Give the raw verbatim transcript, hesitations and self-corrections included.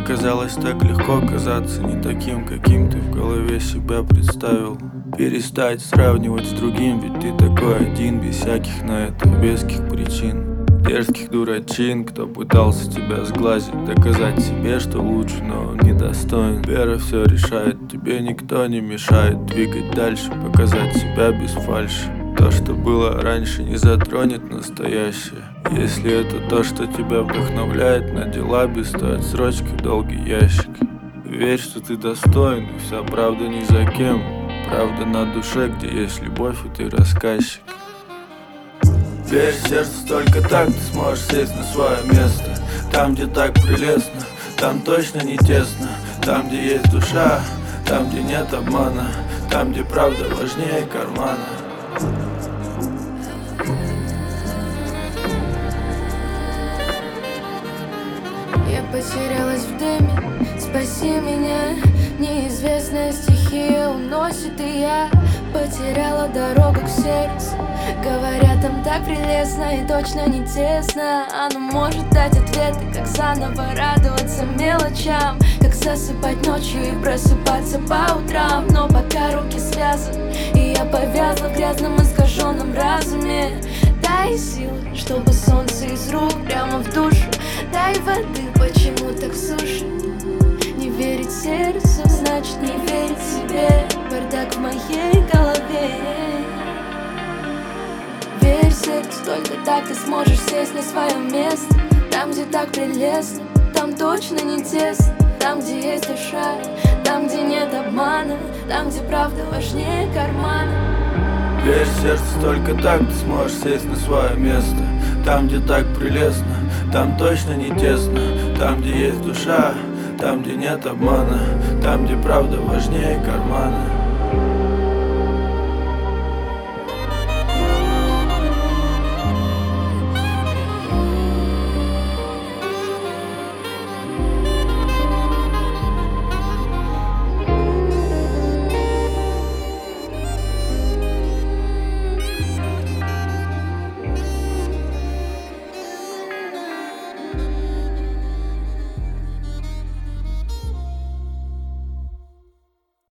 Оказалось так легко казаться не таким, каким ты в голове себя представил. Перестать сравнивать с другим, ведь ты такой один, без всяких на это веских причин. Дерзких дурачин, кто пытался тебя сглазить, доказать себе, что лучше, но он недостоин. Вера все решает, тебе никто не мешает двигать дальше, показать себя без фальши. То, что было раньше, не затронет настоящее. Если это то, что тебя вдохновляет на дела без той отсрочки, долгий ящик. Верь, что ты достоин, и вся правда ни за кем. Правда на душе, где есть любовь, и ты рассказчик. Верь в сердце, только так ты сможешь сесть на свое место. Там, где так прелестно, там точно не тесно. Там, где есть душа, там, где нет обмана. Там, где правда важнее кармана. Я потерялась в дыме, спаси меня. Неизвестная стихия уносит, и я потеряла дорогу к сердцу. Говорят, там так прелестно и точно не тесно. Оно может дать ответы, как заново радоваться мелочам, как засыпать ночью и просыпаться по утрам. Но пока руки связаны, и я повязла в грязном искаженном разуме. Дай силы, чтобы солнце из рук прямо в душу. Дай воды, почему так сушит? Не верить сердцу, значит не верить себе. Бардак в моей голове. Верь сердцу, только так ты сможешь сесть на свое место. Там, где так прелестно, там точно не тесно. Там, где есть душа, там, где нет обмана. Там, где правда важнее кармана. Верь сердцу, только так ты сможешь сесть на свое место. Там, где так прелестно, там точно не тесно. Там, где есть душа, там, где нет обмана. Там, где правда важнее кармана.